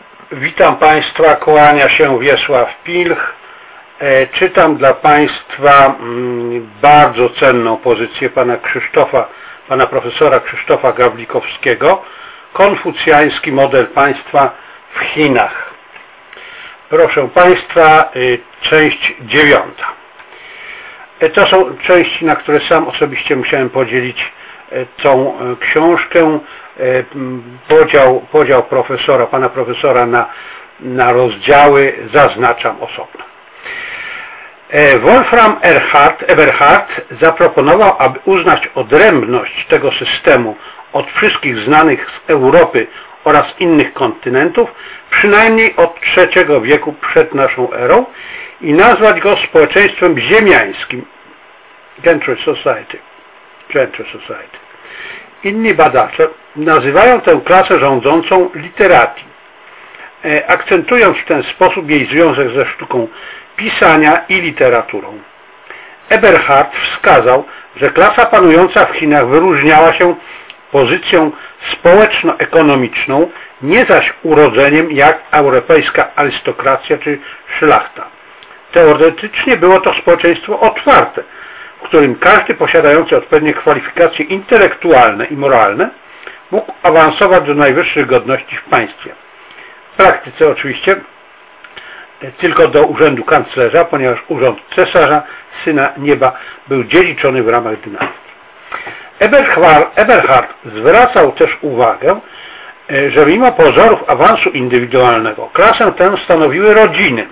Witam Państwa, kłania się Wiesław Pilch. Czytam dla Państwa bardzo cenną pozycję pana profesora Krzysztofa Gawlikowskiego, Konfucjański model państwa w Chinach. Proszę Państwa, część 9. To są części, na które sam osobiście musiałem podzielić tą książkę. Podział pana profesora na rozdziały zaznaczam osobno. Wolfram Eberhard zaproponował, aby uznać odrębność tego systemu od wszystkich znanych z Europy oraz innych kontynentów, przynajmniej od III wieku przed naszą erą, i nazwać go społeczeństwem ziemiańskim, Gentry Society. Inni badacze nazywają tę klasę rządzącą literati, akcentując w ten sposób jej związek ze sztuką pisania i literaturą. Eberhard wskazał, że klasa panująca w Chinach wyróżniała się pozycją społeczno-ekonomiczną, nie zaś urodzeniem jak europejska arystokracja czy szlachta. Teoretycznie było to społeczeństwo otwarte, w którym każdy posiadający odpowiednie kwalifikacje intelektualne i moralne mógł awansować do najwyższych godności w państwie. W praktyce oczywiście tylko do urzędu kanclerza, ponieważ urząd cesarza, syna nieba, był dziedziczony w ramach dynastii. Eberhard zwracał też uwagę, że mimo pozorów awansu indywidualnego klasę tę stanowiły rodziny,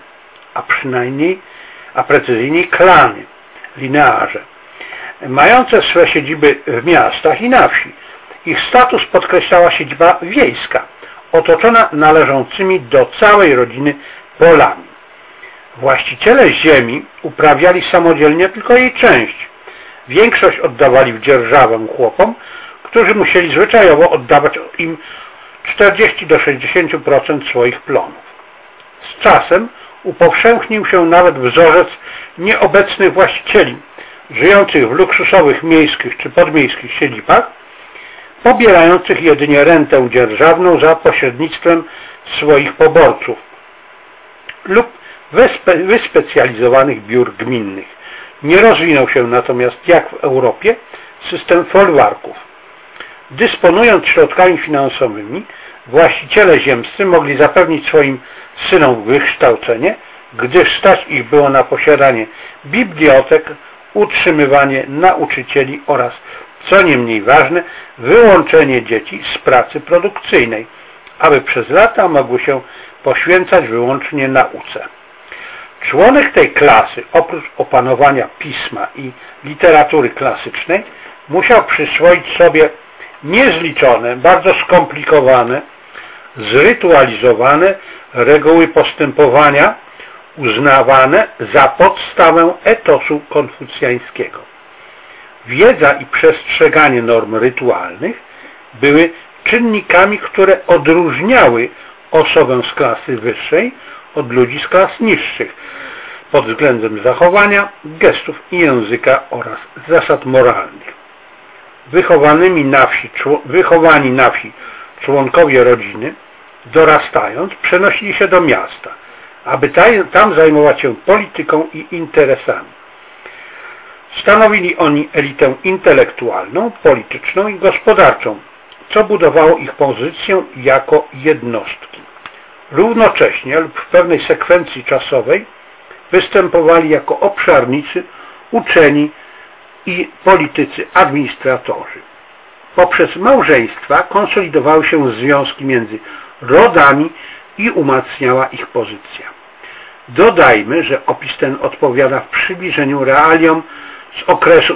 a precyzyjniej klany, linearze, mające swe siedziby w miastach i na wsi. Ich status podkreślała siedziba wiejska, otoczona należącymi do całej rodziny polami. Właściciele ziemi uprawiali samodzielnie tylko jej część. Większość oddawali w dzierżawę chłopom, którzy musieli zwyczajowo oddawać im 40 do 60% swoich plonów. Z czasem upowszechnił się nawet wzorzec nieobecnych właścicieli, żyjących w luksusowych miejskich czy podmiejskich siedzibach, pobierających jedynie rentę dzierżawną za pośrednictwem swoich poborców lub wyspecjalizowanych biur gminnych. Nie rozwinął się natomiast, jak w Europie, system folwarków. Dysponując środkami finansowymi, właściciele ziemscy mogli zapewnić swoim synom wykształcenie, gdyż stać ich było na posiadanie bibliotek, utrzymywanie nauczycieli oraz, co nie mniej ważne, wyłączenie dzieci z pracy produkcyjnej, aby przez lata mogły się poświęcać wyłącznie nauce. Członek tej klasy, oprócz opanowania pisma i literatury klasycznej, musiał przyswoić sobie niezliczone, bardzo skomplikowane, zrytualizowane reguły postępowania, uznawane za podstawę etosu konfucjańskiego. Wiedza i przestrzeganie norm rytualnych były czynnikami, które odróżniały osobę z klasy wyższej od ludzi z klas niższych pod względem zachowania, gestów i języka oraz zasad moralnych. Wychowani na wsi członkowie rodziny, dorastając, przenosili się do miasta, aby tam zajmować się polityką i interesami. Stanowili oni elitę intelektualną, polityczną i gospodarczą, co budowało ich pozycję jako jednostki. Równocześnie lub w pewnej sekwencji czasowej występowali jako obszarnicy, uczeni i politycy administratorzy. Poprzez małżeństwa konsolidowały się związki między rodami i umacniała ich pozycja. Dodajmy, że opis ten odpowiada w przybliżeniu realiom z okresu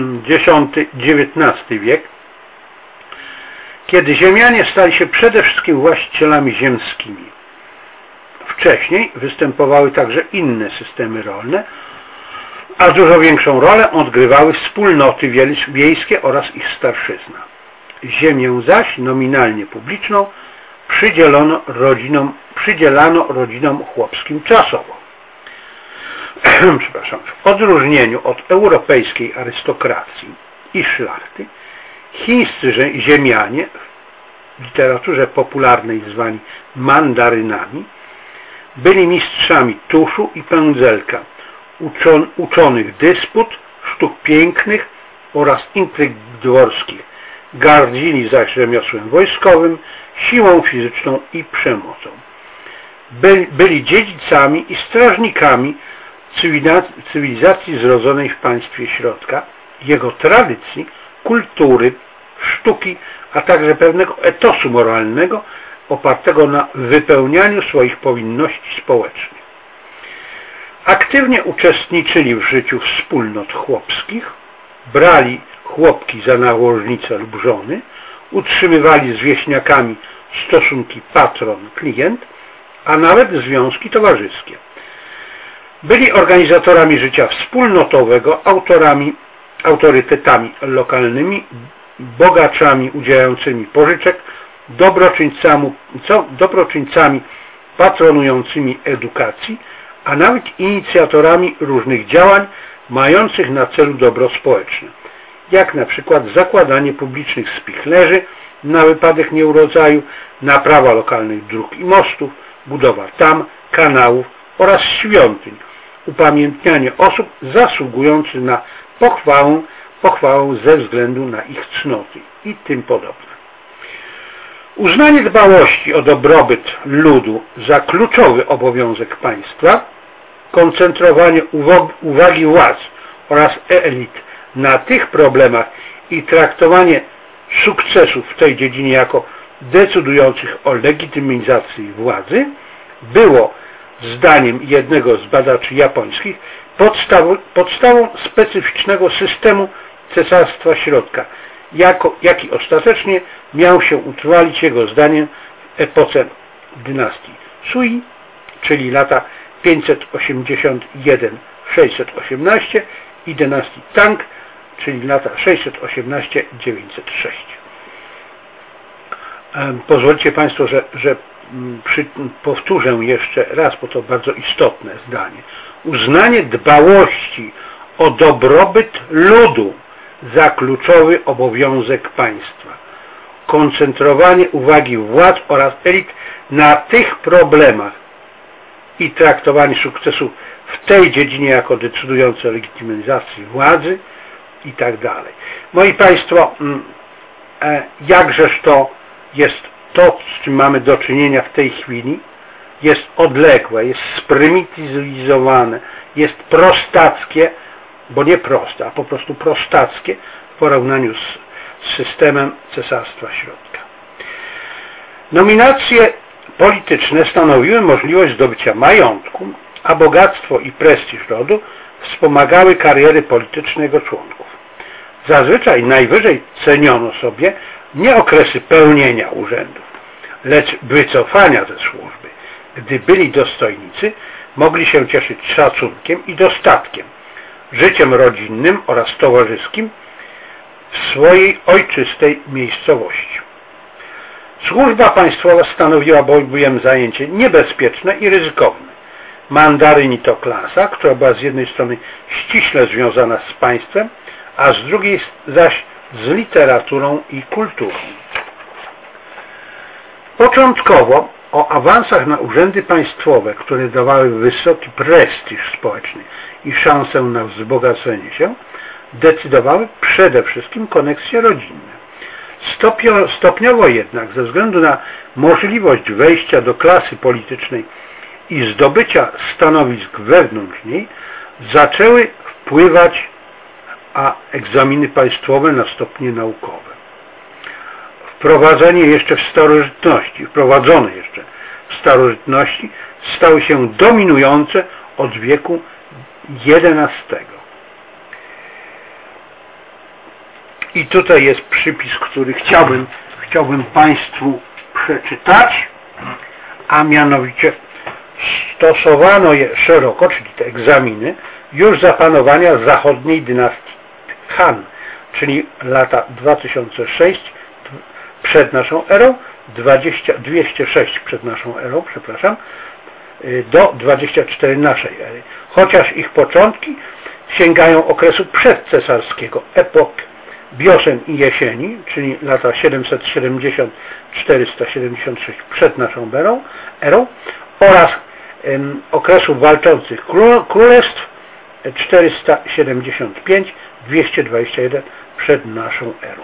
X-XIX wiek, kiedy ziemianie stali się przede wszystkim właścicielami ziemskimi. Wcześniej występowały także inne systemy rolne, a dużo większą rolę odgrywały wspólnoty wiejskie oraz ich starszyzna. Ziemię zaś nominalnie publiczną przydzielano rodzinom chłopskim czasowo. W odróżnieniu od europejskiej arystokracji i szlachty, chińscy ziemianie w literaturze popularnej zwani mandarynami, byli mistrzami tuszu i pędzelka, uczonych dysput, sztuk pięknych oraz intryg dworskich. Gardzili zaś rzemiosłem wojskowym, siłą fizyczną i przemocą. Byli dziedzicami i strażnikami cywilizacji zrodzonej w państwie środka, jego tradycji, kultury, sztuki, a także pewnego etosu moralnego opartego na wypełnianiu swoich powinności społecznych. Aktywnie uczestniczyli w życiu wspólnot chłopskich, brali chłopki za nałożnice lub żony, utrzymywali z wieśniakami stosunki patron-klient, a nawet związki towarzyskie. Byli organizatorami życia wspólnotowego, autorytetami lokalnymi, bogaczami udzielającymi pożyczek, dobroczyńcami patronującymi edukacji, a nawet inicjatorami różnych działań mających na celu dobro społeczne, jak na przykład zakładanie publicznych spichlerzy na wypadek nieurodzaju, naprawa lokalnych dróg i mostów, budowa tam, kanałów oraz świątyń, upamiętnianie osób zasługujących na pochwałę ze względu na ich cnoty i tym podobne. Uznanie dbałości o dobrobyt ludu za kluczowy obowiązek państwa, koncentrowanie uwagi władz oraz elit na tych problemach i traktowanie sukcesów w tej dziedzinie jako decydujących o legitymizacji władzy było, zdaniem jednego z badaczy japońskich, podstawą specyficznego systemu Cesarstwa Środka, jaki ostatecznie miał się utrwalić jego zdaniem w epoce dynastii Sui, czyli lata 581-618 i dynastii Tang, czyli lata 618-906. Pozwólcie Państwo, że powtórzę jeszcze raz, bo to bardzo istotne zdanie. Uznanie dbałości o dobrobyt ludu za kluczowy obowiązek państwa. Koncentrowanie uwagi władz oraz elit na tych problemach i traktowanie sukcesu w tej dziedzinie jako decydujące o legitymizacji władzy i tak dalej. Moi Państwo, jakżeż to jest to, z czym mamy do czynienia w tej chwili, jest odległe, jest sprymityzowane, jest prostackie, bo nie proste, a po prostu prostackie w porównaniu z systemem Cesarstwa Środka. Nominacje polityczne stanowiły możliwość zdobycia majątku, a bogactwo i prestiż rodu wspomagały kariery polityczne jego członków. Zazwyczaj najwyżej ceniono sobie nie okresy pełnienia urzędów, lecz wycofania ze służby. Gdy byli dostojnicy, mogli się cieszyć szacunkiem i dostatkiem, życiem rodzinnym oraz towarzyskim w swojej ojczystej miejscowości. Służba państwowa stanowiła bowiem zajęcie niebezpieczne i ryzykowne. Mandaryni to klasa, która była z jednej strony ściśle związana z państwem, a z drugiej zaś z literaturą i kulturą. Początkowo o awansach na urzędy państwowe, które dawały wysoki prestiż społeczny i szansę na wzbogacenie się, decydowały przede wszystkim koneksje rodzinne. Stopniowo jednak, ze względu na możliwość wejścia do klasy politycznej i zdobycia stanowisk wewnątrz niej, zaczęły wpływać egzaminy państwowe na stopnie naukowe. Wprowadzone jeszcze w starożytności stały się dominujące od wieku XI. I tutaj jest przypis, który chciałbym Państwu przeczytać, a mianowicie stosowano je szeroko, czyli te egzaminy, już za panowania zachodniej dynastii Han, czyli lata 2006 przed naszą erą, 206 przed naszą erą, przepraszam, do 24 naszej ery. Chociaż ich początki sięgają okresu przedcesarskiego, epok wiosen i jesieni, czyli lata 770-476 przed naszą erą oraz okresu walczących królestw 475-221 przed naszą erą.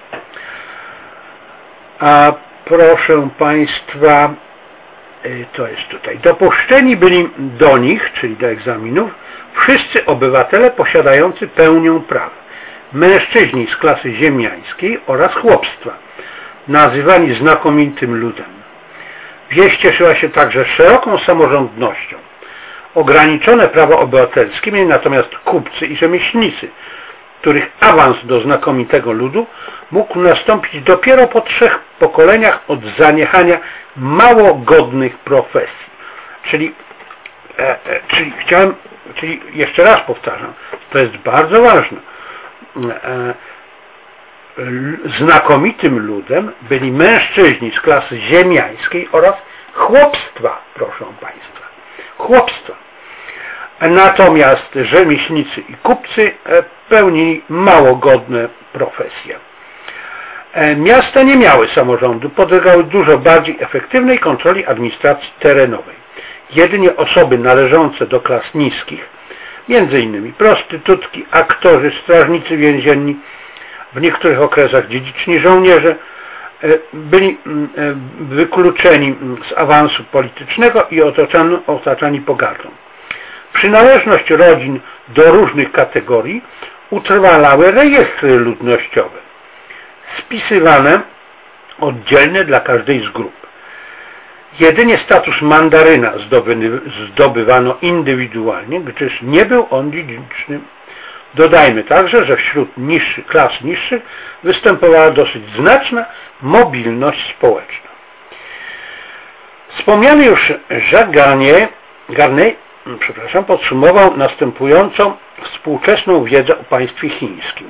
A proszę Państwa, to jest tutaj. Dopuszczeni byli do nich, czyli do egzaminów, wszyscy obywatele posiadający pełnię praw, mężczyźni z klasy ziemiańskiej oraz chłopstwa, nazywani znakomitym ludem. Wieś cieszyła się także szeroką samorządnością. Ograniczone prawa obywatelskie mieli natomiast kupcy i rzemieślnicy, których awans do znakomitego ludu mógł nastąpić dopiero po 3 pokoleniach od zaniechania mało godnych profesji. Czyli jeszcze raz powtarzam, to jest bardzo ważne. Znakomitym ludem byli mężczyźni z klasy ziemiańskiej oraz chłopstwa, proszę Państwa. Chłopstwa. Natomiast rzemieślnicy i kupcy pełnili mało godne profesje. Miasta nie miały samorządu, podlegały dużo bardziej efektywnej kontroli administracji terenowej. Jedynie osoby należące do klas niskich, m.in. prostytutki, aktorzy, strażnicy więzienni, w niektórych okresach dziedziczni żołnierze, byli wykluczeni z awansu politycznego i otaczani pogardą. Przynależność rodzin do różnych kategorii utrwalały rejestry ludnościowe, spisywane oddzielnie dla każdej z grup. Jedynie status mandaryna zdobywano indywidualnie, gdyż nie był on dziedziczny. Dodajmy także, że wśród klas niższych występowała dosyć znaczna mobilność społeczna. Wspomniany już Jacques Garnier podsumował następującą współczesną wiedzę o państwie chińskim.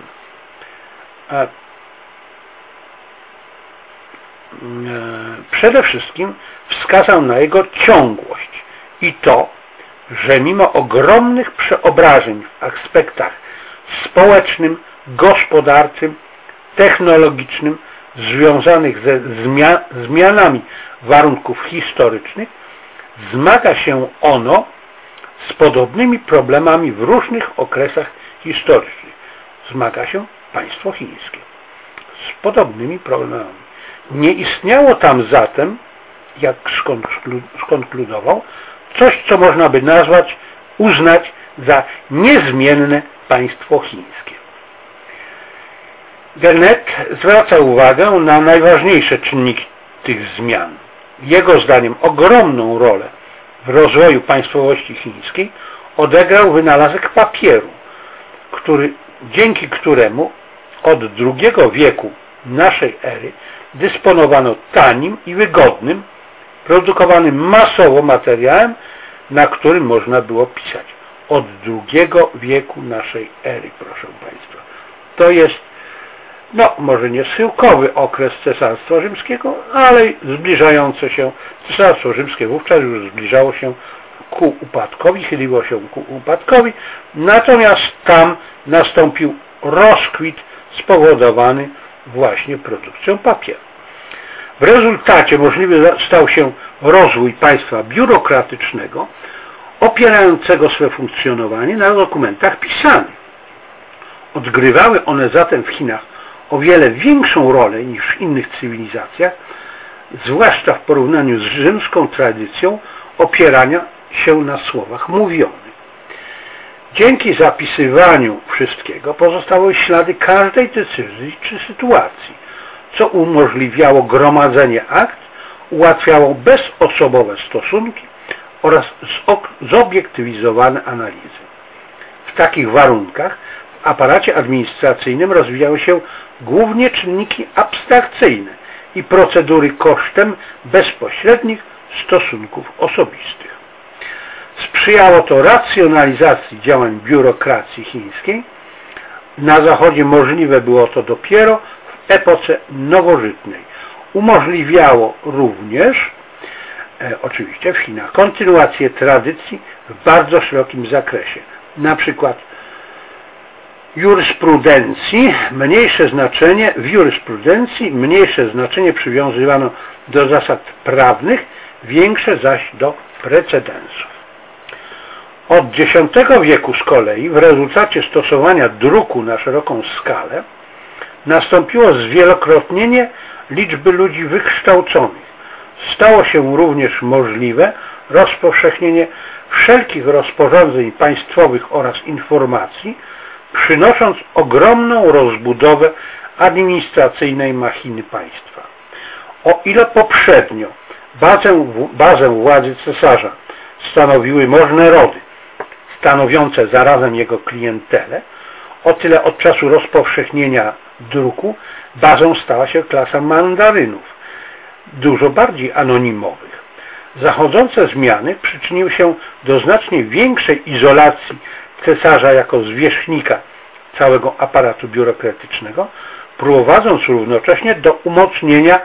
Przede wszystkim wskazał na jego ciągłość i to, że mimo ogromnych przeobrażeń w aspektach społecznym, gospodarczym, technologicznym związanych ze zmianami warunków historycznych, zmaga się ono z podobnymi problemami w różnych okresach historycznych. Zmaga się państwo chińskie z podobnymi problemami. Nie istniało tam zatem, jak skonkludował, coś, co można by uznać za niezmienne państwo chińskie. Garnet zwraca uwagę na najważniejsze czynniki tych zmian. Jego zdaniem ogromną rolę w rozwoju państwowości chińskiej odegrał wynalazek papieru, dzięki któremu od II wieku naszej ery dysponowano tanim i wygodnym, produkowanym masowo materiałem, na którym można było pisać. Od II wieku naszej ery, proszę Państwa. To jest, może nie schyłkowy okres Cesarstwa Rzymskiego, ale zbliżające się. Cesarstwo Rzymskie wówczas już zbliżało się ku upadkowi, chyliło się ku upadkowi, natomiast tam nastąpił rozkwit spowodowany właśnie produkcją papieru. W rezultacie możliwy stał się rozwój państwa biurokratycznego, opierającego swe funkcjonowanie na dokumentach pisanych. Odgrywały one zatem w Chinach o wiele większą rolę niż w innych cywilizacjach, zwłaszcza w porównaniu z rzymską tradycją opierania się na słowach mówionych. Dzięki zapisywaniu wszystkiego pozostały ślady każdej decyzji czy sytuacji, co umożliwiało gromadzenie akt, ułatwiało bezosobowe stosunki oraz zobiektywizowane analizy. W takich warunkach w aparacie administracyjnym rozwijały się głównie czynniki abstrakcyjne i procedury kosztem bezpośrednich stosunków osobistych. Sprzyjało to racjonalizacji działań biurokracji chińskiej. Na Zachodzie możliwe było to dopiero w epoce nowożytnej. Umożliwiało również, oczywiście w Chinach, kontynuację tradycji w bardzo szerokim zakresie. Na przykład jurysprudencji mniejsze znaczenie przywiązywano do zasad prawnych, większe zaś do precedensów. Od X wieku z kolei w rezultacie stosowania druku na szeroką skalę nastąpiło zwielokrotnienie liczby ludzi wykształconych. Stało się również możliwe rozpowszechnienie wszelkich rozporządzeń państwowych oraz informacji, przynosząc ogromną rozbudowę administracyjnej machiny państwa. O ile poprzednio bazę władzy cesarza stanowiły możne rody, stanowiące zarazem jego klientelę, o tyle od czasu rozpowszechnienia druku bazą stała się klasa mandarynów, dużo bardziej anonimowych. Zachodzące zmiany przyczyniły się do znacznie większej izolacji cesarza jako zwierzchnika całego aparatu biurokratycznego, prowadząc równocześnie do umocnienia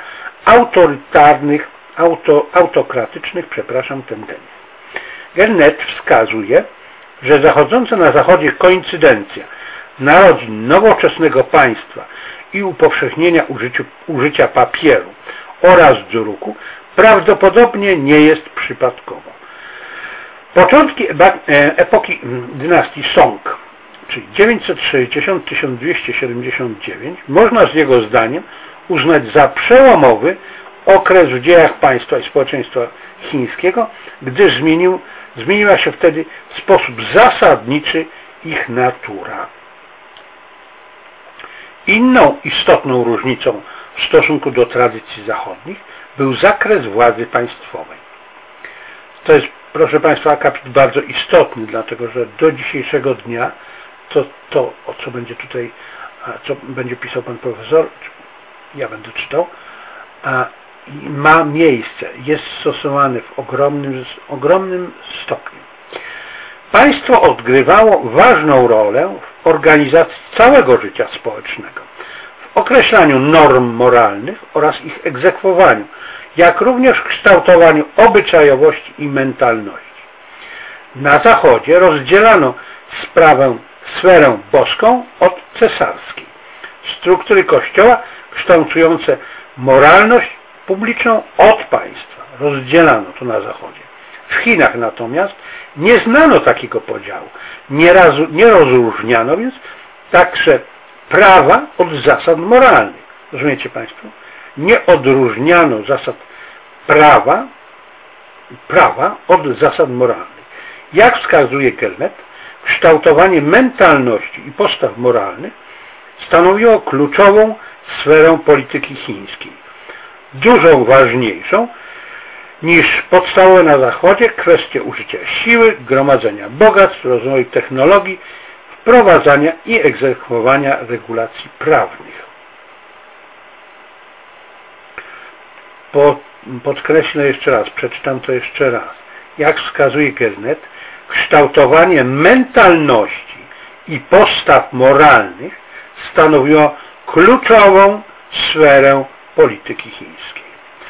autokratycznych tendencji. Gennet wskazuje, że zachodząca na Zachodzie koincydencja narodzin nowoczesnego państwa i upowszechnienia użycia papieru oraz druku prawdopodobnie nie jest przypadkowa. Początki epoki dynastii Song, czyli 960-1279, można z jego zdaniem uznać za przełomowy okres w dziejach państwa i społeczeństwa chińskiego, gdyż zmieniła się wtedy w sposób zasadniczy ich natura. Inną istotną różnicą w stosunku do tradycji zachodnich był zakres władzy państwowej. To jest, proszę Państwa, akapit bardzo istotny, dlatego że do dzisiejszego dnia to o co będzie tutaj, co będzie pisał pan profesor, ja będę czytał, ma miejsce, jest stosowane w ogromnym stopniu. Państwo odgrywało ważną rolę w organizacji całego życia społecznego, w określaniu norm moralnych oraz ich egzekwowaniu, jak również w kształtowaniu obyczajowości i mentalności. Na Zachodzie rozdzielano sferę boską od cesarskiej, struktury Kościoła kształtujące moralność publiczną od państwa. Rozdzielano to na Zachodzie. W Chinach natomiast nie znano takiego podziału. Nie rozróżniano więc także prawa od zasad moralnych. Rozumiecie Państwo? Nie odróżniano zasad prawa od zasad moralnych. Jak wskazuje Gennet, kształtowanie mentalności i postaw moralnych stanowiło kluczową sferę polityki chińskiej. Dużo ważniejszą niż podstawowe na Zachodzie kwestie użycia siły, gromadzenia bogactw, rozwoju technologii, wprowadzania i egzekwowania regulacji prawnych. Podkreślę jeszcze raz, przeczytam to jeszcze raz. Jak wskazuje Gennet, kształtowanie mentalności i postaw moralnych stanowiło kluczową sferę polityki chińskiej.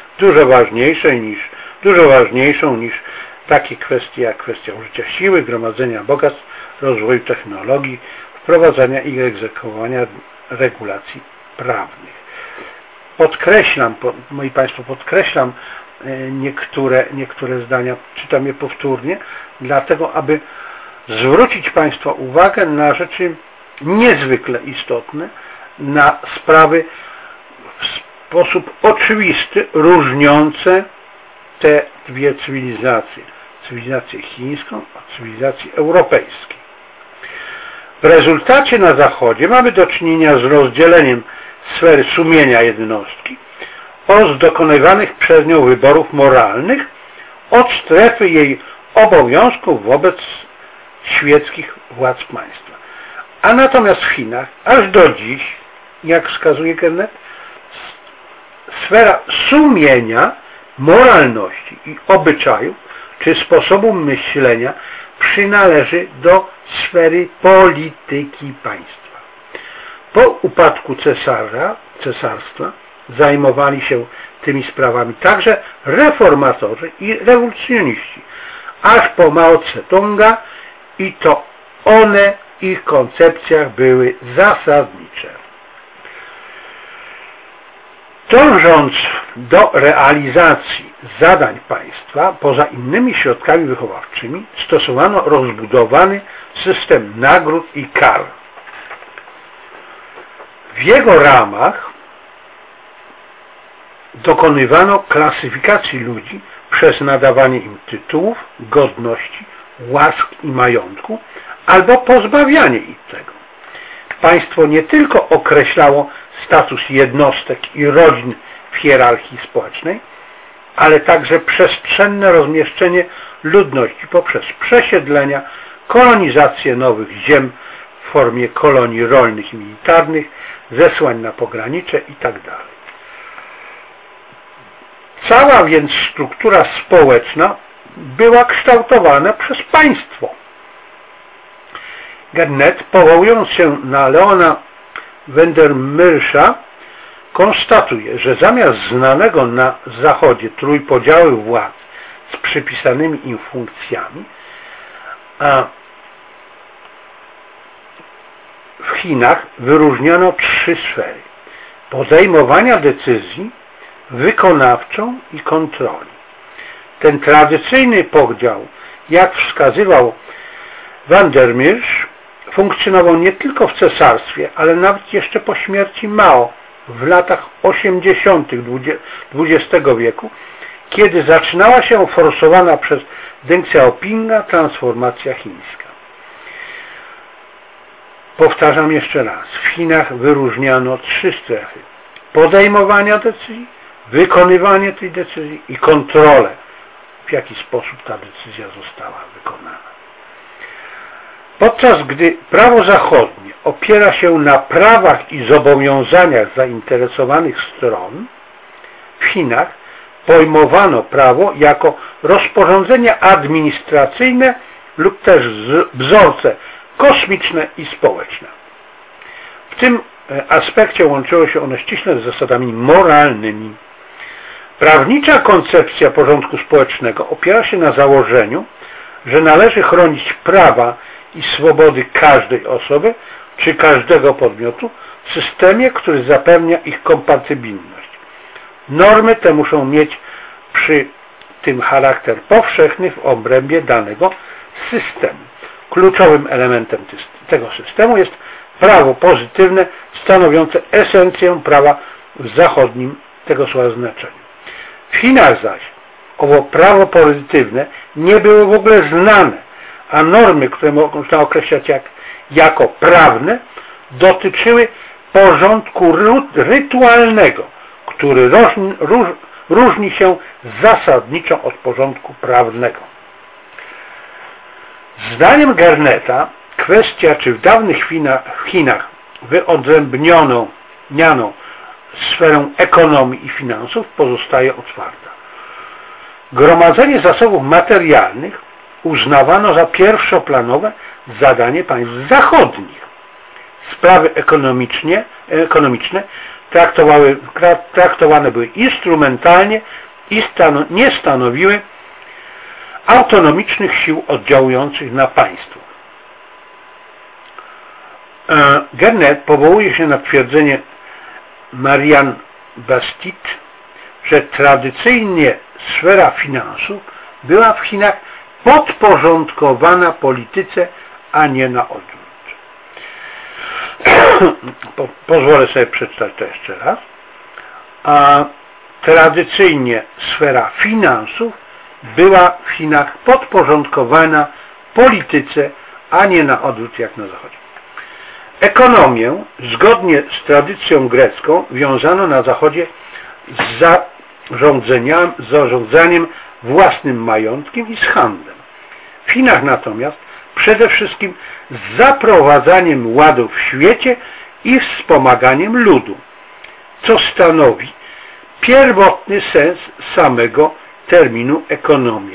Dużo ważniejszą niż takie kwestie jak kwestia użycia siły, gromadzenia bogactw, rozwoju technologii, wprowadzania i egzekwowania regulacji prawnych. Moi Państwo, podkreślam niektóre zdania, czytam je powtórnie, dlatego aby zwrócić Państwa uwagę na rzeczy niezwykle istotne, na sprawy w sposób oczywisty różniące te dwie cywilizacje. Cywilizację chińską od cywilizacji europejskiej. W rezultacie na Zachodzie mamy do czynienia z rozdzieleniem sfery sumienia jednostki oraz dokonywanych przez nią wyborów moralnych od strefy jej obowiązków wobec świeckich władz państwa. A natomiast w Chinach, aż do dziś, jak wskazuje Gennet, sfera sumienia, moralności i obyczajów, czy sposobu myślenia przynależy do sfery polityki państwa. Po upadku cesarstwa zajmowali się tymi sprawami także reformatorzy i rewolucjoniści, aż po Mao Tse-tunga i to one ich koncepcjach były zasadnicze. Dążąc do realizacji zadań państwa, poza innymi środkami wychowawczymi, stosowano rozbudowany system nagród i kar. W jego ramach dokonywano klasyfikacji ludzi przez nadawanie im tytułów, godności, łask i majątku, albo pozbawianie ich tego. Państwo nie tylko określało status jednostek i rodzin w hierarchii społecznej, ale także przestrzenne rozmieszczenie ludności poprzez przesiedlenia, kolonizację nowych ziem w formie kolonii rolnych i militarnych, zesłań na pogranicze itd. Cała więc struktura społeczna była kształtowana przez państwo. Garnett, powołując się na Leona Vandermeerscha, konstatuje, że zamiast znanego na Zachodzie trójpodziału władz z przypisanymi im funkcjami, w Chinach wyróżniono 3 sfery: podejmowania decyzji, wykonawczą i kontroli. Ten tradycyjny podział, jak wskazywał Vandermeersch, funkcjonował nie tylko w cesarstwie, ale nawet jeszcze po śmierci Mao w latach 80. XX wieku, kiedy zaczynała się forsowana przez Deng Xiaopinga transformacja chińska. Powtarzam jeszcze raz, w Chinach wyróżniano 3 strefy: podejmowania decyzji, wykonywanie tej decyzji i kontrolę, w jaki sposób ta decyzja została wykonana. Podczas gdy prawo zachodnie opiera się na prawach i zobowiązaniach zainteresowanych stron, w Chinach pojmowano prawo jako rozporządzenia administracyjne lub też wzorce kosmiczne i społeczne. W tym aspekcie łączyło się one ściśle z zasadami moralnymi. Prawnicza koncepcja porządku społecznego opiera się na założeniu, że należy chronić prawa i swobody każdej osoby czy każdego podmiotu w systemie, który zapewnia ich kompatybilność. Normy te muszą mieć przy tym charakter powszechny w obrębie danego systemu. Kluczowym elementem tego systemu jest prawo pozytywne, stanowiące esencję prawa w zachodnim tego słowa znaczeniu. W Chinach zaś owo prawo pozytywne nie było w ogóle znane, a normy, które można określać jako prawne, dotyczyły porządku rytualnego, który różni się zasadniczo od porządku prawnego. Zdaniem Garnetta kwestia, czy w dawnych Chinach wyodrębniono sferę ekonomii i finansów, pozostaje otwarta. Gromadzenie zasobów materialnych uznawano za pierwszoplanowe zadanie państw zachodnich. Sprawy ekonomiczne traktowane były instrumentalnie i nie stanowiły autonomicznych sił oddziałujących na państwo. Garnett powołuje się na twierdzenie Marianne Bastide, że tradycyjnie sfera finansów była w Chinach podporządkowana polityce, a nie na odwrót. Pozwolę sobie przeczytać to jeszcze raz. Tradycyjnie sfera finansów była w Chinach podporządkowana polityce, a nie na odwrót jak na Zachodzie. Ekonomię, zgodnie z tradycją grecką, wiązano na Zachodzie z zarządzaniem własnym majątkiem i z handlem. W Chinach natomiast przede wszystkim z zaprowadzaniem ładu w świecie i wspomaganiem ludu, co stanowi pierwotny sens samego terminu ekonomia.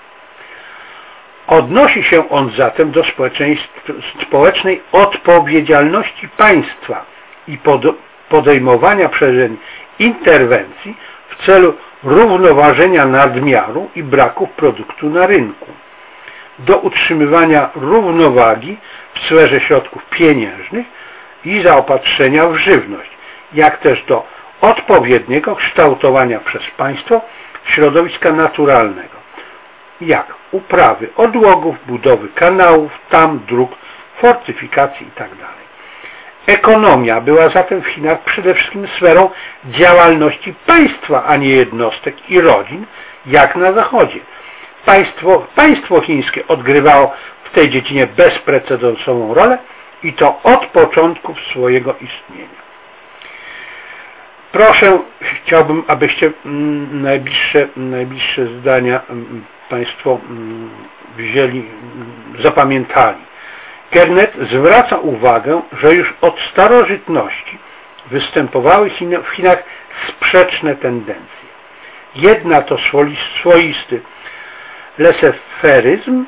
Odnosi się on zatem do społecznej odpowiedzialności państwa i podejmowania przez nie interwencji w celu równoważenia nadmiaru i braków produktu na rynku. do utrzymywania równowagi w sferze środków pieniężnych i zaopatrzenia w żywność, jak też do odpowiedniego kształtowania przez państwo środowiska naturalnego, jak uprawy odłogów, budowy kanałów, tam, dróg, fortyfikacji itd. Ekonomia była zatem w Chinach przede wszystkim sferą działalności państwa, a nie jednostek i rodzin, jak na Zachodzie. Państwo chińskie odgrywało w tej dziedzinie bezprecedensową rolę i to od początków swojego istnienia. Proszę, chciałbym, abyście najbliższe zdania Państwo wzięli, zapamiętali. Gernet zwraca uwagę, że już od starożytności występowały w Chinach sprzeczne tendencje. Jedna to swoisty laissez-faire'izm,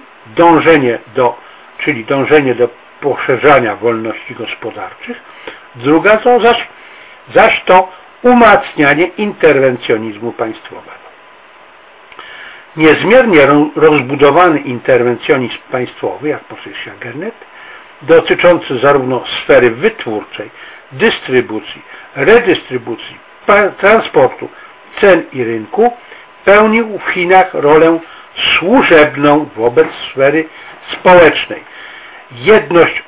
dążenie do poszerzania wolności gospodarczych, druga to zaś to umacnianie interwencjonizmu państwowego. Niezmiernie rozbudowany interwencjonizm państwowy, jak podkreśla Gernet, dotyczący zarówno sfery wytwórczej, dystrybucji, redystrybucji, transportu, cen i rynku, pełnił w Chinach rolę służebną wobec sfery społecznej. Jedność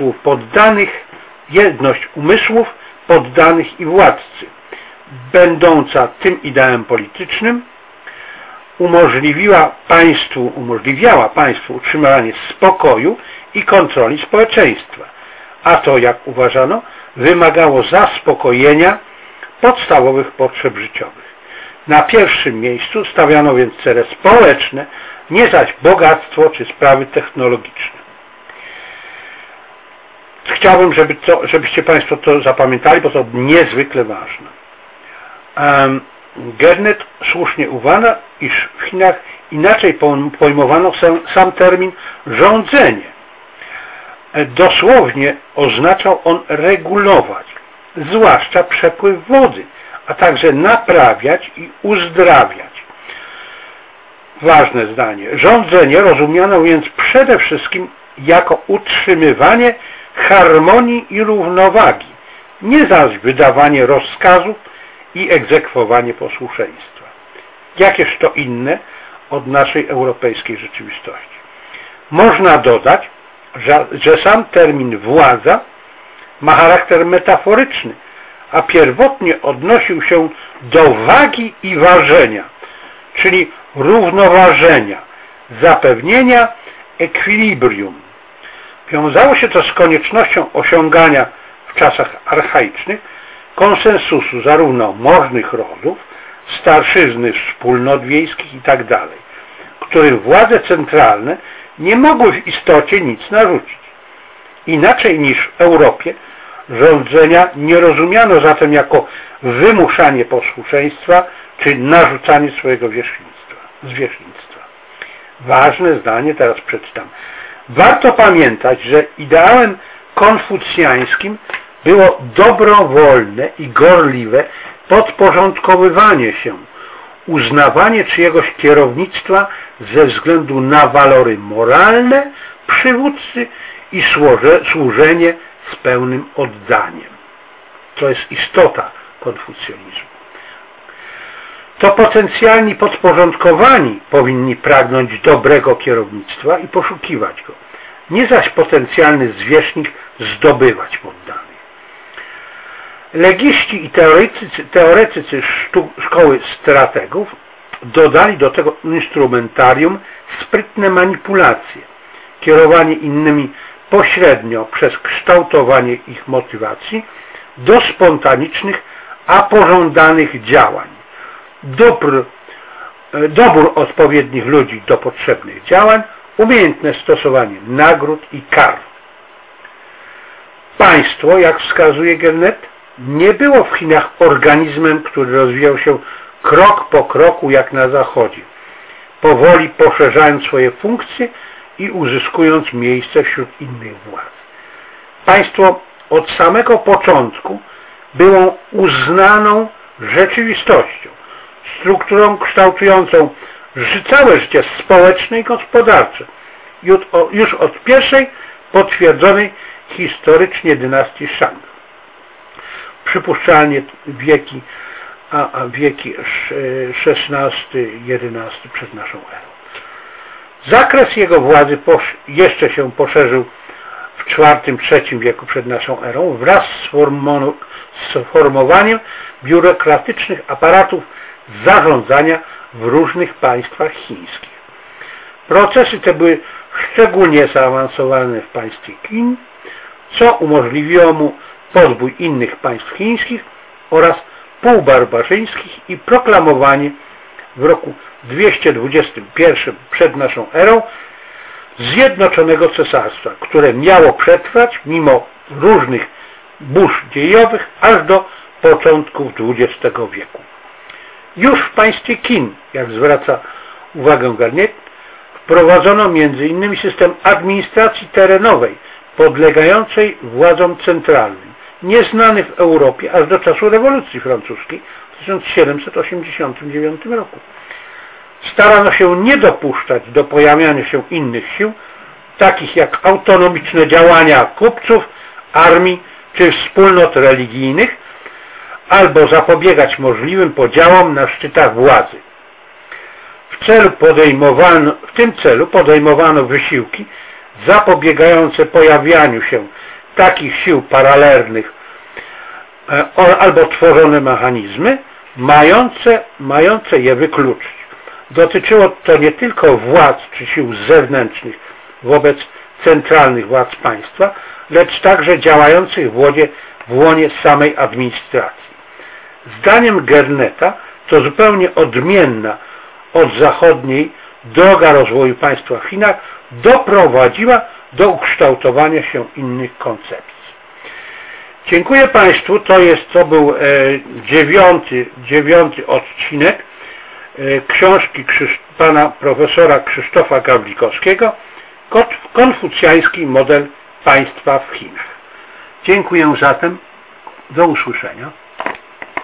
umysłów poddanych i władcy, będąca tym ideałem politycznym, umożliwiała państwu utrzymywanie spokoju i kontroli społeczeństwa, a to, jak uważano, wymagało zaspokojenia podstawowych potrzeb życiowych. Na pierwszym miejscu stawiano więc cele społeczne, nie zaś bogactwo czy sprawy technologiczne. Chciałbym, żebyście Państwo to zapamiętali, bo to niezwykle ważne. Gernet słusznie uważa, iż w Chinach inaczej pojmowano sam termin rządzenie. Dosłownie oznaczał on regulować, zwłaszcza przepływ wody, a także naprawiać i uzdrawiać. Ważne zdanie. Rządzenie rozumiano więc przede wszystkim jako utrzymywanie harmonii i równowagi, nie zaś wydawanie rozkazów i egzekwowanie posłuszeństwa. Jakież to inne od naszej europejskiej rzeczywistości. Można dodać, że sam termin władza ma charakter metaforyczny, a pierwotnie odnosił się do wagi i ważenia, czyli równoważenia, zapewnienia ekwilibrium. Wiązało się to z koniecznością osiągania w czasach archaicznych konsensusu zarówno możnych rodów, starszyzny wspólnot wiejskich itd., którym władze centralne nie mogły w istocie nic narzucić. Inaczej niż w Europie rządzenia nie rozumiano zatem jako wymuszanie posłuszeństwa czy narzucanie swojego zwierzchnictwa. Ważne zdanie teraz przeczytam. Warto pamiętać, że ideałem konfucjańskim było dobrowolne i gorliwe podporządkowywanie się, uznawanie czyjegoś kierownictwa ze względu na walory moralne przywódcy i służenie z pełnym oddaniem. To jest istota konfucjonizmu. To potencjalni podporządkowani powinni pragnąć dobrego kierownictwa i poszukiwać go, nie zaś potencjalny zwierzchnik zdobywać poddanych. Legiści i teoretycy szkoły strategów dodali do tego instrumentarium sprytne manipulacje, kierowanie innymi pośrednio przez kształtowanie ich motywacji do spontanicznych, a pożądanych działań. Dobór odpowiednich ludzi do potrzebnych działań, umiejętne stosowanie nagród i kar. Państwo, jak wskazuje Gernet, nie było w Chinach organizmem, który rozwijał się krok po kroku jak na Zachodzie, powoli poszerzając swoje funkcje i uzyskując miejsce wśród innych władz. Państwo od samego początku było uznaną rzeczywistością, strukturą kształtującą całe życie społeczne i gospodarcze już od pierwszej potwierdzonej historycznie dynastii Shang. Przypuszczalnie wieki XVI-XI przed naszą erą. Zakres jego władzy jeszcze się poszerzył w IV-III wieku przed naszą erą wraz z formowaniem biurokratycznych aparatów zarządzania w różnych państwach chińskich. Procesy te były szczególnie zaawansowane w państwie Qin, co umożliwiło mu podbój innych państw chińskich oraz półbarbarzyńskich i proklamowanie w roku 221 przed naszą erą Zjednoczonego Cesarstwa, które miało przetrwać mimo różnych burz dziejowych aż do początków XX wieku. Już w państwie Qin, jak zwraca uwagę Garnier, wprowadzono m.in. system administracji terenowej podlegającej władzom centralnym, nieznany w Europie aż do czasu rewolucji francuskiej w 1789 roku. Starano się nie dopuszczać do pojawiania się innych sił, takich jak autonomiczne działania kupców, armii czy wspólnot religijnych, albo zapobiegać możliwym podziałom na szczytach władzy. W tym celu podejmowano wysiłki zapobiegające pojawianiu się takich sił paralelnych albo tworzone mechanizmy mające je wykluczyć. Dotyczyło to nie tylko władz czy sił zewnętrznych wobec centralnych władz państwa, lecz także działających w łonie samej administracji. Zdaniem Gerneta to zupełnie odmienna od zachodniej droga rozwoju państwa w Chinach doprowadziła do ukształtowania się innych koncepcji. Dziękuję Państwu. To był dziewiąty odcinek książki pana profesora Krzysztofa Gawlikowskiego Konfucjański model państwa w Chinach. Dziękuję zatem. Do usłyszenia.